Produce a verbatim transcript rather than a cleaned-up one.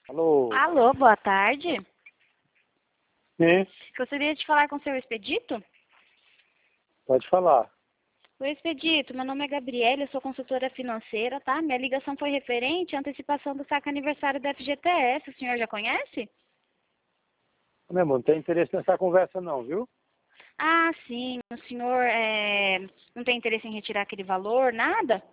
Alô? Alô, boa tarde. Sim, Gostaria de falar com o seu Expedito? pode falar. Oi, Expedito, meu nome é Gabriela, eu sou consultora financeira, tá? Minha ligação foi referente à antecipação do saque aniversário da F G T S. O senhor já conhece? Meu irmão, não tem interesse nessa conversa não, viu? Ah, sim. O senhor é, não tem interesse em retirar aquele valor, nada?